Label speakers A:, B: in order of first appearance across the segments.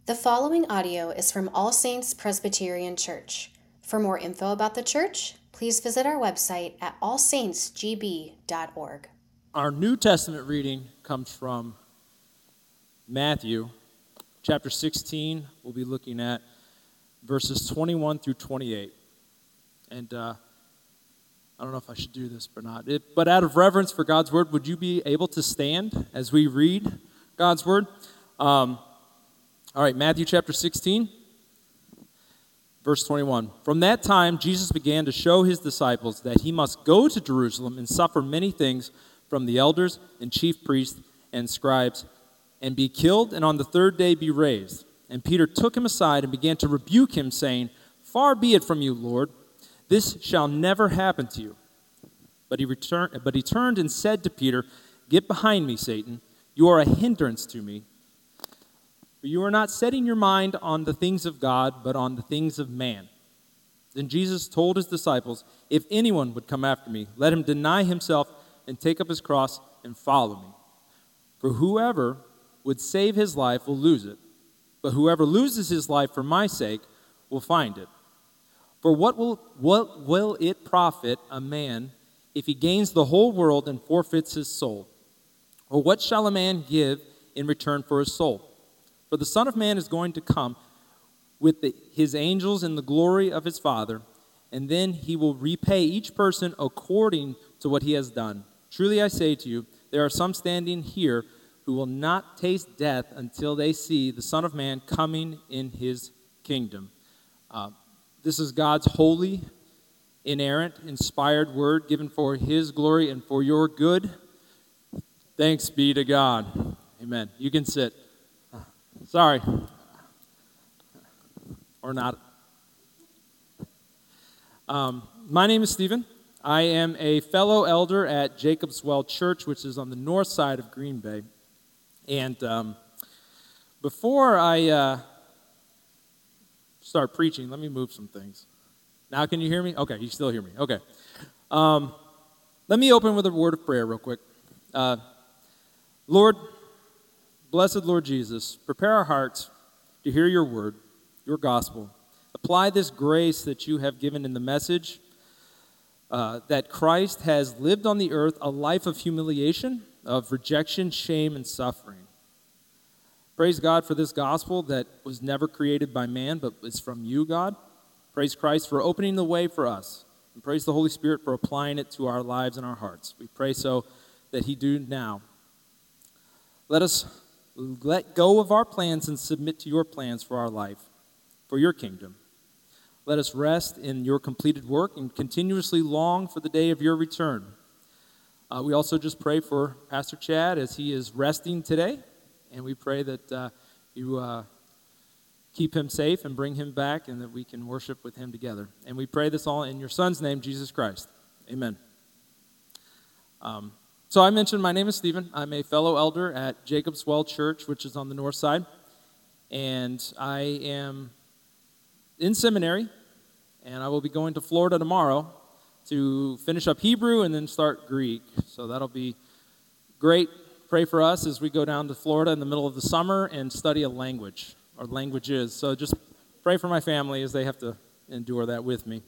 A: The following audio is from All Saints Presbyterian Church. For more info about the church, please visit our website at allsaintsgb.org.
B: Our New Testament reading comes from Matthew, chapter 16. We'll be looking at verses 21 through 28. And I don't know if I should do this or not. But out of reverence for God's word, would you be able to stand as we read God's word? All right, Matthew chapter 16, verse 21. From that time, Jesus began to show his disciples that he must go to Jerusalem and suffer many things from the elders and chief priests and scribes, and be killed, and on the third day be raised. And Peter took him aside and began to rebuke him, saying, "Far be it from you, Lord, this shall never happen to you." But he turned and said to Peter, "Get behind me, Satan. You are a hindrance to me. For you are not setting your mind on the things of God, but on the things of man." Then Jesus told his disciples, "If anyone would come after me, let him deny himself and take up his cross and follow me. For whoever would save his life will lose it, but whoever loses his life for my sake will find it. For what will it profit a man if he gains the whole world and forfeits his soul? Or what shall a man give in return for his soul? For the Son of Man is going to come with his angels in the glory of his Father, and then he will repay each person according to what he has done. Truly I say to you, there are some standing here who will not taste death until they see the Son of Man coming in his kingdom." This is God's holy, inerrant, inspired word given for his glory and for your good. Thanks be to God. Amen. You can sit. Sorry. Or not. My name is Stephen. I am a fellow elder at Jacob's Well Church, which is on the north side of Green Bay. And before I start preaching, let me move some things. Now can you hear me? Okay, you still hear me. Okay. Let me open with a word of prayer real quick. Lord, blessed Lord Jesus, prepare our hearts to hear your word, your gospel. Apply this grace that you have given in the message that Christ has lived on the earth a life of humiliation, of rejection, shame, and suffering. Praise God for this gospel that was never created by man, but is from you, God. Praise Christ for opening the way for us. And praise the Holy Spirit for applying it to our lives and our hearts. We pray so that he do now. Let us let go of our plans and submit to your plans for our life, for your kingdom. Let us rest in your completed work and continuously long for the day of your return. We also just pray for Pastor Chad as he is resting today, and we pray that you keep him safe and bring him back and that we can worship with him together. And we pray this all in your Son's name, Jesus Christ. Amen. So I mentioned my name is Stephen. I'm a fellow elder at Jacob's Well Church, which is on the north side. And I am in seminary, and I will be going to Florida tomorrow to finish up Hebrew and then start Greek. So that'll be great. Pray for us as we go down to Florida in the middle of the summer and study a language, or languages. So just pray for my family as they have to endure that with me.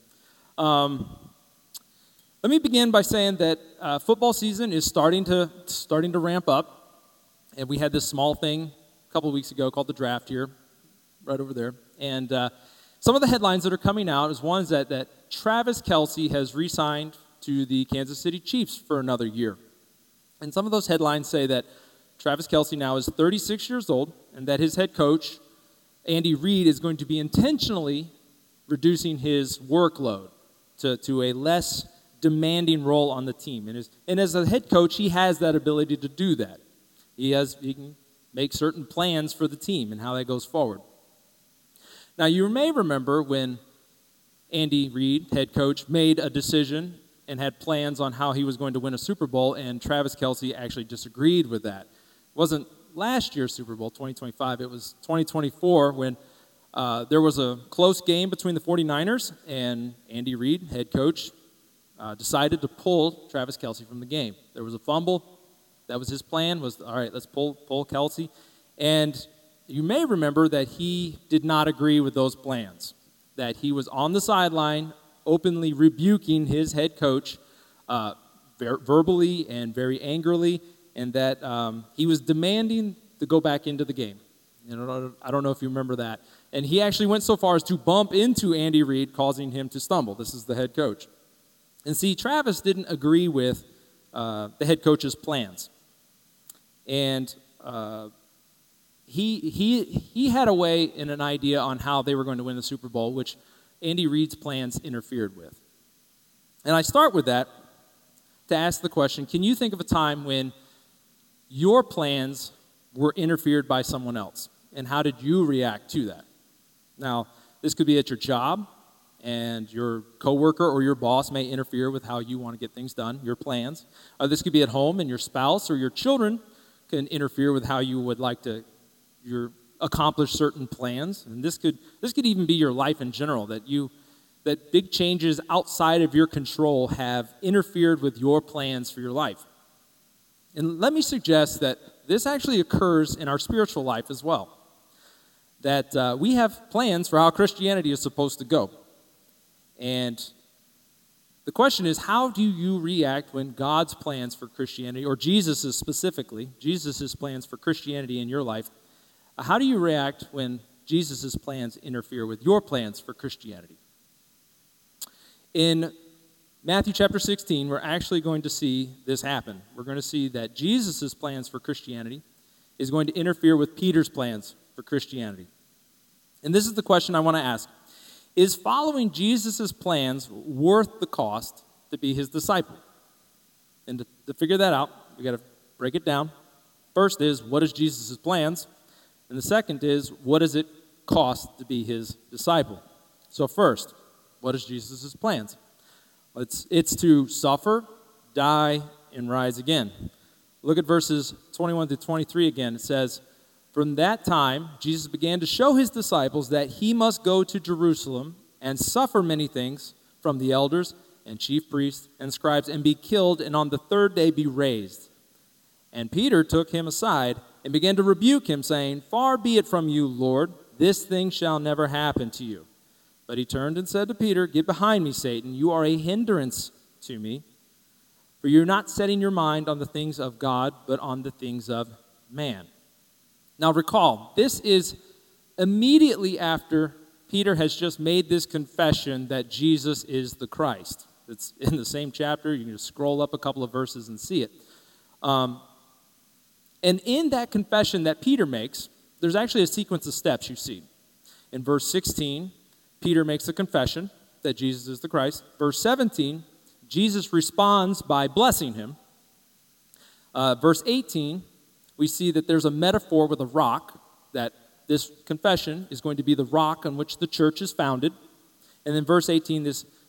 B: Let me begin by saying that football season is starting to ramp up, and we had this small thing a couple of weeks ago called the draft here, right over there. And some of the headlines that are coming out is one is that Travis Kelce has re-signed to the Kansas City Chiefs for another year. And some of those headlines say that Travis Kelce now is 36 years old and that his head coach, Andy Reid, is going to be intentionally reducing his workload to a less demanding role on the team. And as a head coach, he has that ability to do that. He can make certain plans for the team and how that goes forward. Now, you may remember when Andy Reid, head coach, made a decision and had plans on how he was going to win a Super Bowl, and Travis Kelce actually disagreed with that. It wasn't last year's Super Bowl, 2025. It was 2024 when there was a close game between the 49ers, and Andy Reid, head coach, decided to pull Travis Kelce from the game. There was a fumble. That was his plan, was, all right, let's pull Kelce. And you may remember that he did not agree with those plans, that he was on the sideline openly rebuking his head coach verbally and very angrily, and that he was demanding to go back into the game. I don't know if you remember that. And he actually went so far as to bump into Andy Reid, causing him to stumble. This is the head coach. And see, Travis didn't agree with the head coach's plans. And he had a way and an idea on how they were going to win the Super Bowl, which Andy Reid's plans interfered with. And I start with that to ask the question, can you think of a time when your plans were interfered by someone else? And how did you react to that? Now, this could be at your job, and your coworker or your boss may interfere with how you want to get things done, your plans. This could be at home, and your spouse or your children can interfere with how you would like to accomplish certain plans. And this could even be your life in general, that big changes outside of your control have interfered with your plans for your life. And let me suggest that this actually occurs in our spiritual life as well. That we have plans for how Christianity is supposed to go. And the question is, how do you react when God's plans for Christianity, or Jesus's plans for Christianity in your life, how do you react when Jesus's plans interfere with your plans for Christianity? In Matthew chapter 16, we're actually going to see this happen. We're going to see that Jesus's plans for Christianity is going to interfere with Peter's plans for Christianity. And this is the question I want to ask. Is following Jesus' plans worth the cost to be his disciple? And to figure that out, we got to break it down. First is, what is Jesus' plans? And the second is, what does it cost to be his disciple? So first, what is Jesus' plans? It's to suffer, die, and rise again. Look at verses 21 to 23 again. It says, from that time, Jesus began to show his disciples that he must go to Jerusalem and suffer many things from the elders and chief priests and scribes and be killed and on the third day be raised. And Peter took him aside and began to rebuke him, saying, far be it from you, Lord, this thing shall never happen to you. But he turned and said to Peter, get behind me, Satan, you are a hindrance to me, for you're not setting your mind on the things of God, but on the things of man. Now recall, this is immediately after Peter has just made this confession that Jesus is the Christ. It's in the same chapter. You can just scroll up a couple of verses and see it. And in that confession that Peter makes, there's actually a sequence of steps you see. In verse 16, Peter makes a confession that Jesus is the Christ. Verse 17, Jesus responds by blessing him. Verse 18, we see that there's a metaphor with a rock, that this confession is going to be the rock on which the church is founded. And then verse 18,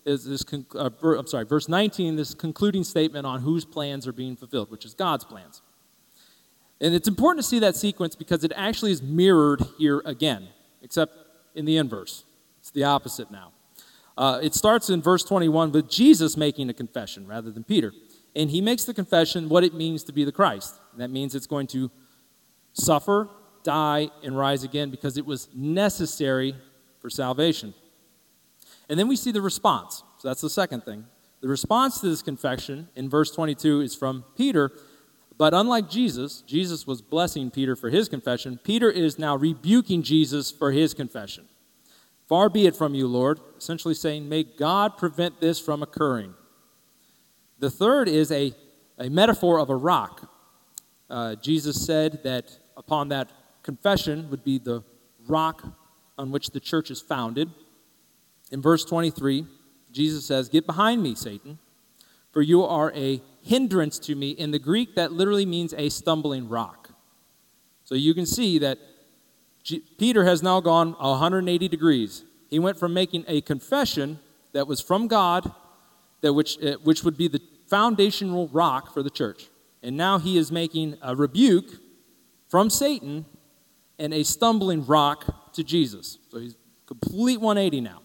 B: verse 19, this concluding statement on whose plans are being fulfilled, which is God's plans. And it's important to see that sequence because it actually is mirrored here again, except in the inverse. It's the opposite now. It starts in verse 21 with Jesus making a confession rather than Peter. And he makes the confession what it means to be the Christ. And that means it's going to suffer, die, and rise again because it was necessary for salvation. And then we see the response. So that's the second thing. The response to this confession in verse 22 is from Peter. But unlike Jesus was blessing Peter for his confession. Peter is now rebuking Jesus for his confession. Far be it from you, Lord, essentially saying, may God prevent this from occurring. The third is a metaphor of a rock. Jesus said that upon that confession would be the rock on which the church is founded. In verse 23, Jesus says, get behind me, Satan, for you are a hindrance to me. In the Greek, that literally means a stumbling rock. So you can see that Peter has now gone 180 degrees. He went from making a confession that was from God, which would be the foundational rock for the church. And now he is making a rebuke from Satan and a stumbling rock to Jesus. So he's complete 180 now.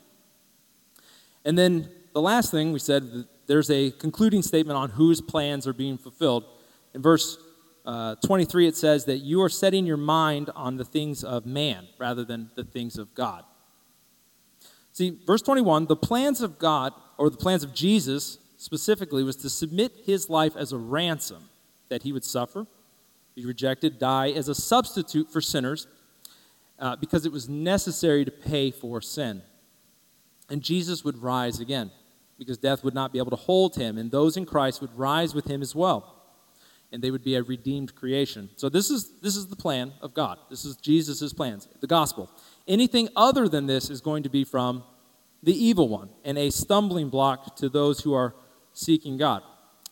B: And then the last thing we said, there's a concluding statement on whose plans are being fulfilled. In verse 23, it says that you are setting your mind on the things of man rather than the things of God. See, verse 21, the plans of God, or the plans of Jesus specifically, was to submit his life as a ransom, that he would suffer, be rejected, die as a substitute for sinners, because it was necessary to pay for sin. And Jesus would rise again, because death would not be able to hold him, and those in Christ would rise with him as well, and they would be a redeemed creation. So this is the plan of God. This is Jesus' plans, the gospel. Anything other than this is going to be from the evil one and a stumbling block to those who are seeking God.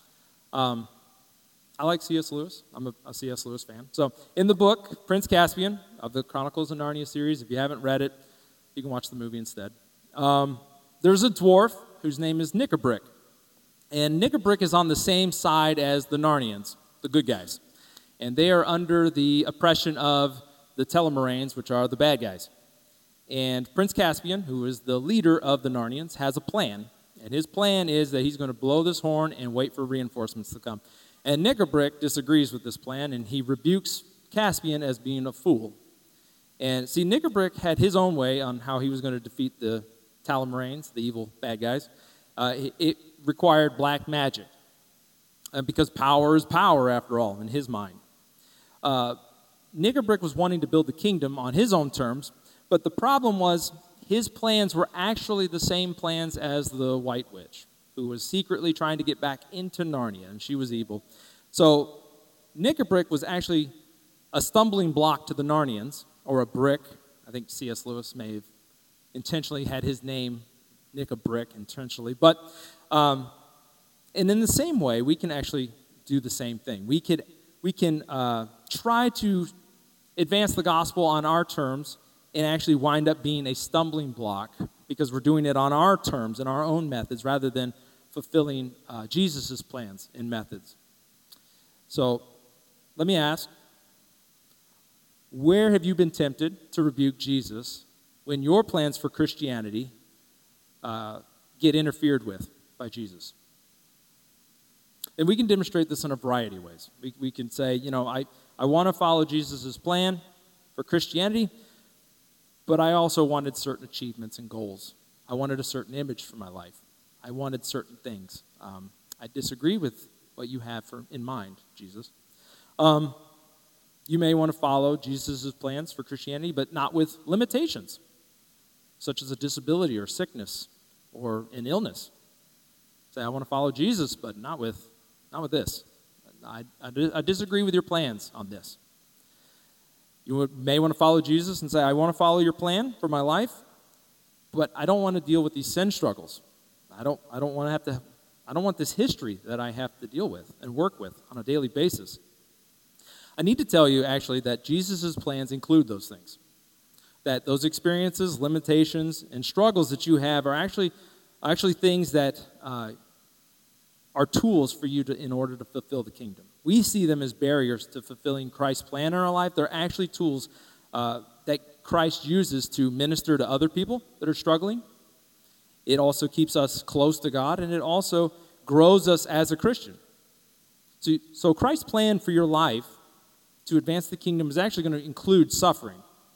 B: I like C.S. Lewis. I'm a C.S. Lewis fan. So in the book, Prince Caspian of the Chronicles of Narnia series, if you haven't read it, you can watch the movie instead. There's a dwarf whose name is Nickabrick. And Nickabrick is on the same side as the Narnians, the good guys. And they are under the oppression of the Telmarines, which are the bad guys. And Prince Caspian, who is the leader of the Narnians, has a plan. And his plan is that he's going to blow this horn and wait for reinforcements to come. And Nickabrick disagrees with this plan, and he rebukes Caspian as being a fool. And see, Nickabrick had his own way on how he was going to defeat the Telmarines, the evil bad guys. It required black magic, because power is power, after all, in his mind. Nickabrick was wanting to build the kingdom on his own terms, but the problem was his plans were actually the same plans as the White Witch, who was secretly trying to get back into Narnia, and she was evil. So Nickabrick was actually a stumbling block to the Narnians, or a brick. I think C.S. Lewis may have intentionally had his name Nickabrick intentionally. But, and in the same way, we can actually do the same thing. We can try to advance the gospel on our terms and actually wind up being a stumbling block because we're doing it on our terms and our own methods rather than fulfilling Jesus' plans and methods. So let me ask, where have you been tempted to rebuke Jesus when your plans for Christianity get interfered with by Jesus? And we can demonstrate this in a variety of ways. We can say, I want to follow Jesus' plan for Christianity, but I also wanted certain achievements and goals. I wanted a certain image for my life. I wanted certain things. I disagree with what you have in mind, Jesus. You may want to follow Jesus' plans for Christianity, but not with limitations, such as a disability or sickness or an illness. Say, I want to follow Jesus, but not with this. I disagree with your plans on this. You may want to follow Jesus and say, I want to follow your plan for my life, but I don't want to deal with these sin struggles. I don't want this history that I have to deal with and work with on a daily basis. I need to tell you, actually, that Jesus' plans include those things. That those experiences, limitations, and struggles that you have are actually things that are tools for you in order to fulfill the kingdom. We see them as barriers to fulfilling Christ's plan in our life. They're actually tools that Christ uses to minister to other people that are struggling. It also keeps us close to God, and it also grows us as a Christian. So Christ's plan for your life to advance the kingdom is actually going to include suffering.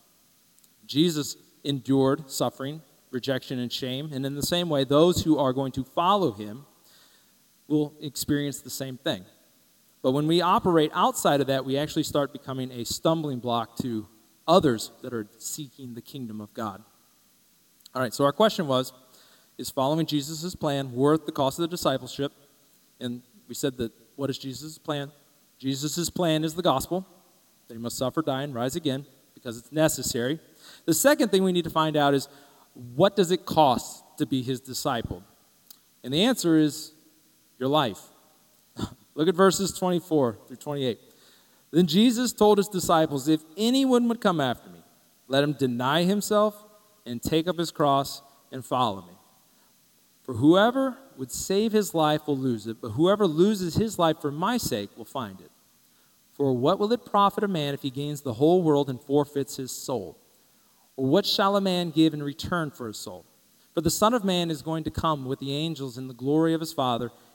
B: Jesus endured suffering, rejection, and shame, and in the same way, those who are going to follow him will experience the same thing. But when we operate outside of that, we actually start becoming a stumbling block to others that are seeking the kingdom of God. All right, so our question was, is following Jesus' plan worth the cost of the discipleship? And we said that, what is Jesus' plan? Jesus' plan is the gospel, that he must suffer, die, and rise again because it's necessary. The second thing we need to find out is, what does it cost to be his disciple? And the answer is your life. Look at verses 24 through 28. Then Jesus told his disciples, if anyone would come after me, let him deny himself and take up his cross and follow me. For whoever would save his life will lose it, but whoever loses his life for my sake will find it. For what will it profit a man if he gains the whole world and forfeits his soul? Or what shall a man give in return for his soul? For the Son of Man is going to come with the angels in the glory of his Father,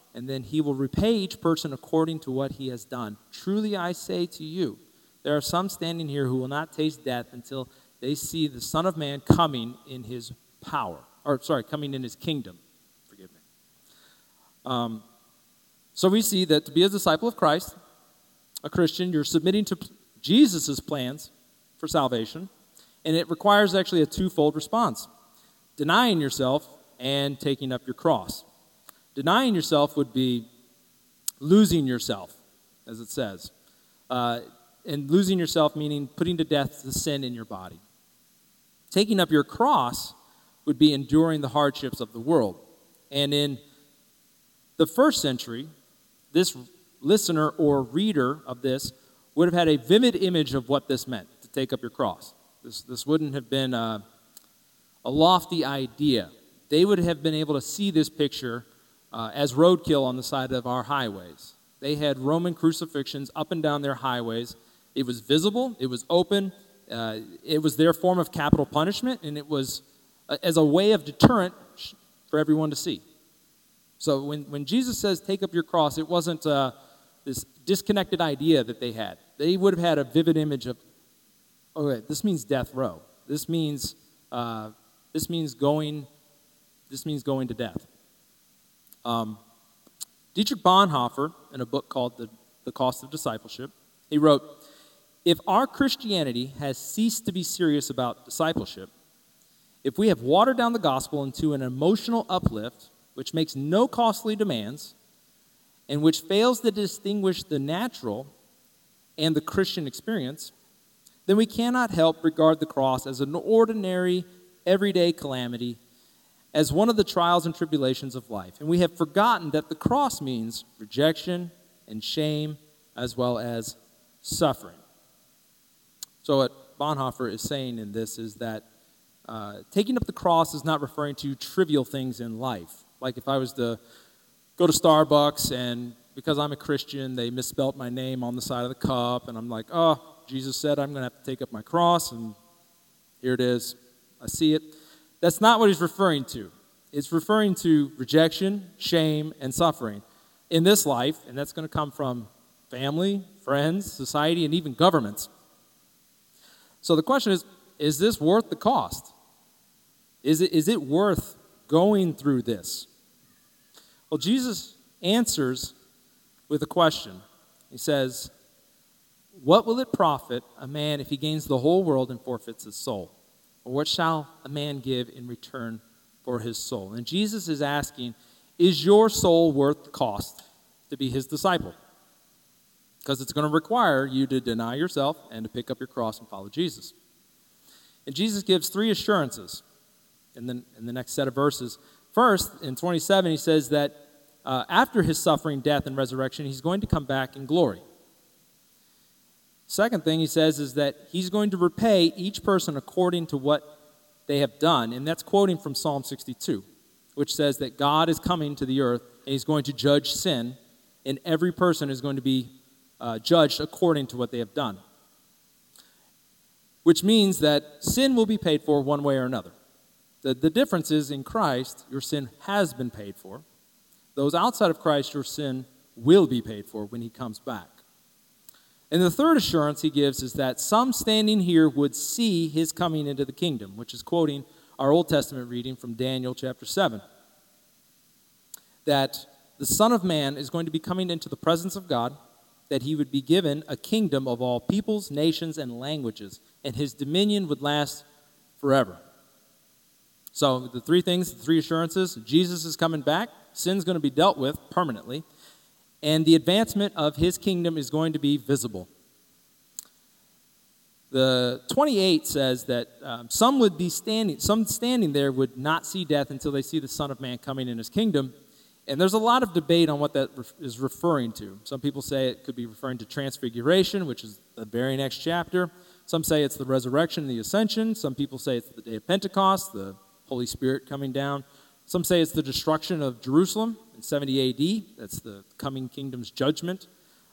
B: and then he will repay each person according to what he has done. Truly I say to you, there are some standing here who will not taste death until they see the Son of Man coming in his coming in his kingdom. Forgive me. So we see that to be a disciple of Christ, a Christian, you're submitting to Jesus' plans for salvation, and it requires actually a twofold response: denying yourself and taking up your cross. Denying yourself would be losing yourself, as it says. And losing yourself meaning putting to death the sin in your body. Taking up your cross would be enduring the hardships of the world. And in the first century, this listener or reader of this would have had a vivid image of what this meant, to take up your cross. This wouldn't have been a lofty idea. They would have been able to see this picture as roadkill on the side of our highways. They had Roman crucifixions up and down their highways. It was visible, it was open, it was their form of capital punishment, and it was as a way of deterrent for everyone to see. So when Jesus says, take up your cross, it wasn't this disconnected idea that they had. They would have had a vivid image of, okay, this means death row. This means going to death. Dietrich Bonhoeffer, in a book called The Cost of Discipleship, he wrote, if our Christianity has ceased to be serious about discipleship, if we have watered down the gospel into an emotional uplift which makes no costly demands and which fails to distinguish the natural and the Christian experience, then we cannot help regard the cross as an ordinary, everyday calamity, as one of the trials and tribulations of life. And we have forgotten that the cross means rejection and shame as well as suffering. So what Bonhoeffer is saying in this is that taking up the cross is not referring to trivial things in life. Like if I was to go to Starbucks and because I'm a Christian, they misspelt my name on the side of the cup, and I'm like, oh, Jesus said I'm going to have to take up my cross, and here it is. I see it. That's not what he's referring to. It's referring to rejection, shame, and suffering in this life, and that's going to come from family, friends, society, and even governments. So the question is this worth the cost? Is it worth going through this? Well, Jesus answers with a question. He says, what will it profit a man if he gains the whole world and forfeits his soul? Or what shall a man give in return for his soul? And Jesus is asking, is your soul worth the cost to be his disciple? Because it's going to require you to deny yourself and to pick up your cross and follow Jesus. And Jesus gives three assurances in the next set of verses. First, in 27, he says that after his suffering, death, and resurrection, he's going to come back in glory. Second thing he says is that he's going to repay each person according to what they have done. And that's quoting from Psalm 62, which says that God is coming to the earth and he's going to judge sin, and every person is going to be judged according to what they have done. Which means that sin will be paid for one way or another. The difference is in Christ, your sin has been paid for. Those outside of Christ, your sin will be paid for when he comes back. And the third assurance he gives is that some standing here would see his coming into the kingdom, which is quoting our Old Testament reading from Daniel chapter 7. That the Son of Man is going to be coming into the presence of God, that he would be given a kingdom of all peoples, nations, and languages, and his dominion would last forever. So the three things, the three assurances: Jesus is coming back, sin's going to be dealt with permanently, and the advancement of his kingdom is going to be visible. The 28 says that some standing there would not see death until they see the Son of Man coming in his kingdom. And there's a lot of debate on what that is referring to. Some people say it could be referring to transfiguration, which is the very next chapter. Some say it's the resurrection and the ascension. Some people say it's the day of Pentecost, the Holy Spirit coming down. Some say it's the destruction of Jerusalem in 70 A.D. That's the coming kingdom's judgment.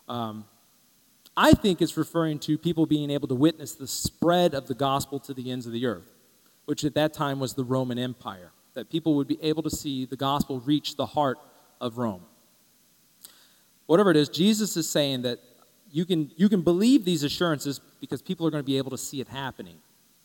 B: I think it's referring to people being able to witness the spread of the gospel to the ends of the earth, which at that time was the Roman Empire, that people would be able to see the gospel reach the heart of Rome. whatever it is, Jesus is saying that you can believe these assurances because people are going to be able to see it happening.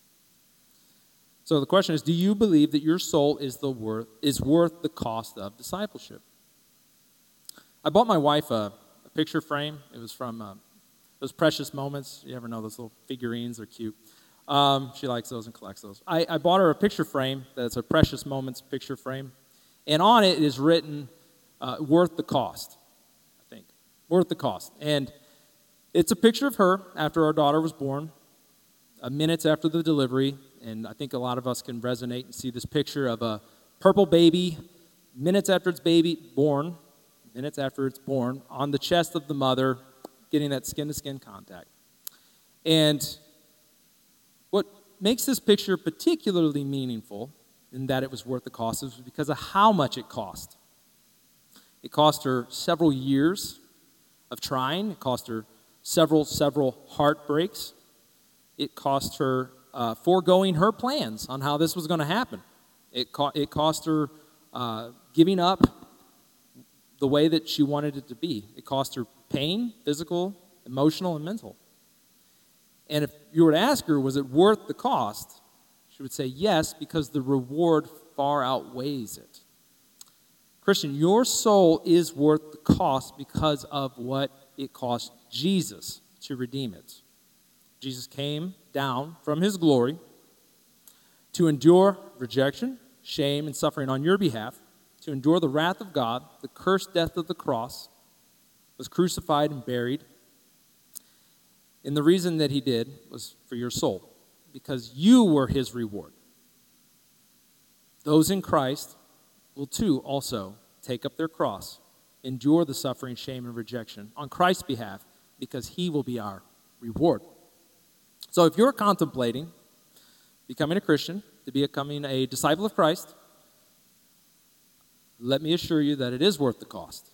B: So the question is, do you believe that your soul is worth the cost of discipleship? I bought my wife a picture frame. It was from those Precious Moments. You ever know those little figurines? They're cute. She likes those and collects those. I bought her a picture frame that's a Precious Moments picture frame. And on it is written, worth the cost, I think. Worth the cost. And it's a picture of her after our daughter was born, minutes after the delivery. And I think a lot of us can resonate and see this picture of a purple baby, minutes after it's born, on the chest of the mother, getting that skin-to-skin contact. And what makes this picture particularly meaningful in that it was worth the cost is because of how much it cost. It cost her several years of trying. It cost her several heartbreaks. It cost her foregoing her plans on how this was going to happen. It cost her giving up the way that she wanted it to be. It cost her pain, physical, emotional, and mental. And if you were to ask her, was it worth the cost? She would say yes, because the reward far outweighs it. Christian, your soul is worth the cost because of what it cost Jesus to redeem it. Jesus came down from his glory to endure rejection, shame, and suffering on your behalf, to endure the wrath of God, the cursed death of the cross, was crucified and buried. And the reason that he did was for your soul, because you were his reward. Those in Christ will too also take up their cross, endure the suffering, shame, and rejection on Christ's behalf, because he will be our reward. So if you're contemplating becoming a Christian, becoming a disciple of Christ, let me assure you that it is worth the cost.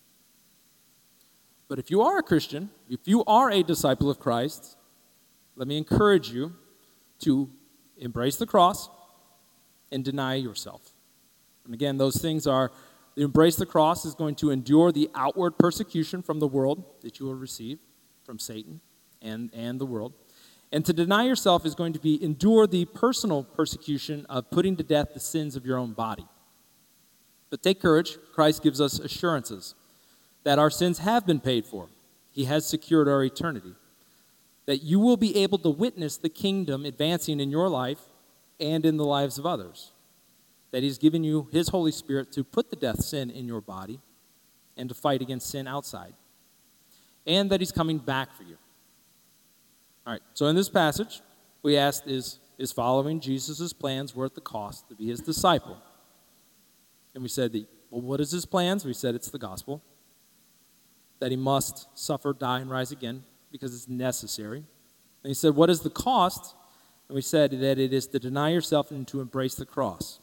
B: But if you are a Christian, if you are a disciple of Christ, let me encourage you to embrace the cross and deny yourself. And again, those things are, embrace the cross is going to endure the outward persecution from the world that you will receive from Satan and the world. And to deny yourself is going to be endure the personal persecution of putting to death the sins of your own body. But take courage. Christ gives us assurances that our sins have been paid for. He has secured our eternity. That you will be able to witness the kingdom advancing in your life and in the lives of others. That he's given you his Holy Spirit to put to death sin in your body and to fight against sin outside. And that he's coming back for you. All right, so in this passage, we asked, is following Jesus' plans worth the cost to be his disciple? And we said, well, what is his plans? We said it's the gospel. That he must suffer, die, and rise again because it's necessary. And he said, what is the cost? And we said that it is to deny yourself and to embrace the cross.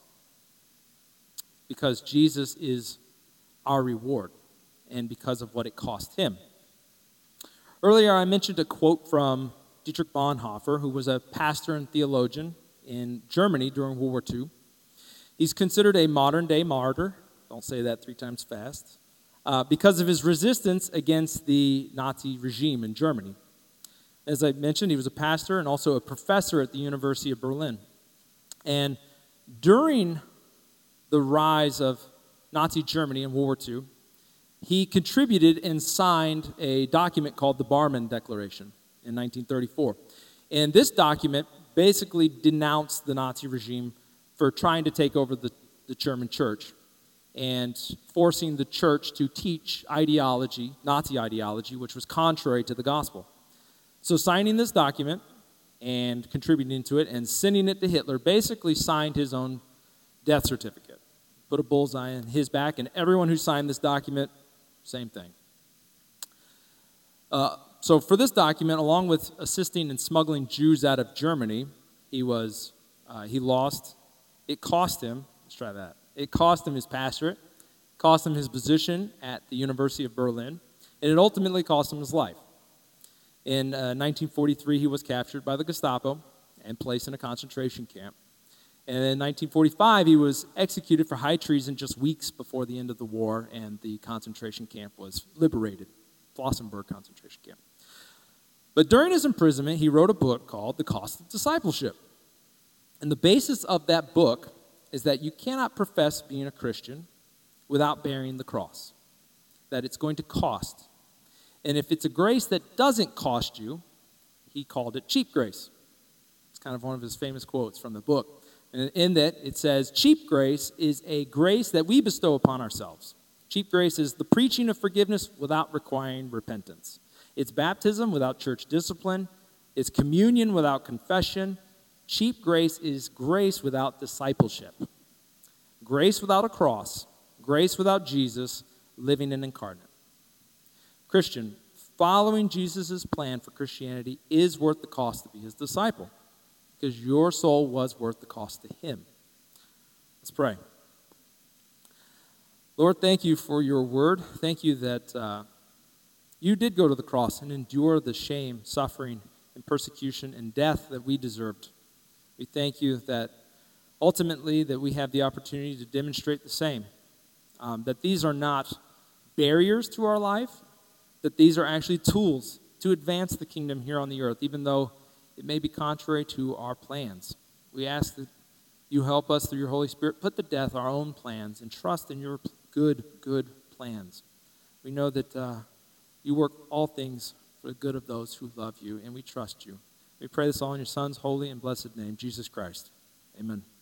B: Because Jesus is our reward and because of what it cost him. Earlier I mentioned a quote from Dietrich Bonhoeffer, who was a pastor and theologian in Germany during World War II. He's considered a modern-day martyr. Don't say that 3 times fast. Because of his resistance against the Nazi regime in Germany. As I mentioned, he was a pastor and also a professor at the University of Berlin. And during the rise of Nazi Germany in World War II, he contributed and signed a document called the Barmen Declaration in 1934. And this document basically denounced the Nazi regime for trying to take over the German church and forcing the church to teach ideology, Nazi ideology, which was contrary to the gospel. So signing this document and contributing to it and sending it to Hitler basically signed his own death certificate. Put a bullseye on his back, and everyone who signed this document, same thing. So for this document, along with assisting in smuggling Jews out of Germany, he lost. It cost him, let's try that. It cost him his pastorate, cost him his position at the University of Berlin, and it ultimately cost him his life. In 1943, he was captured by the Gestapo and placed in a concentration camp. And in 1945, he was executed for high treason just weeks before the end of the war, and the concentration camp was liberated, Flossenburg concentration camp. But during his imprisonment, he wrote a book called The Cost of Discipleship. And the basis of that book is that you cannot profess being a Christian without bearing the cross, that it's going to cost. And if it's a grace that doesn't cost you, he called it cheap grace. It's kind of one of his famous quotes from the book. And in that, it says, cheap grace is a grace that we bestow upon ourselves. Cheap grace is the preaching of forgiveness without requiring repentance. It's baptism without church discipline. It's communion without confession. Cheap grace is grace without discipleship. Grace without a cross. Grace without Jesus living and incarnate. Christian, following Jesus' plan for Christianity is worth the cost to be his disciple, because your soul was worth the cost to him. Let's pray. Lord, thank you for your word. Thank you that you did go to the cross and endure the shame, suffering, and persecution and death that we deserved. We thank you that ultimately that we have the opportunity to demonstrate the same, that these are not barriers to our life, that these are actually tools to advance the kingdom here on the earth, even though it may be contrary to our plans. We ask that you help us through your Holy Spirit put to death our own plans and trust in your good plans. We know that you work all things for the good of those who love you, and we trust you. We pray this all in your Son's holy and blessed name, Jesus Christ. Amen.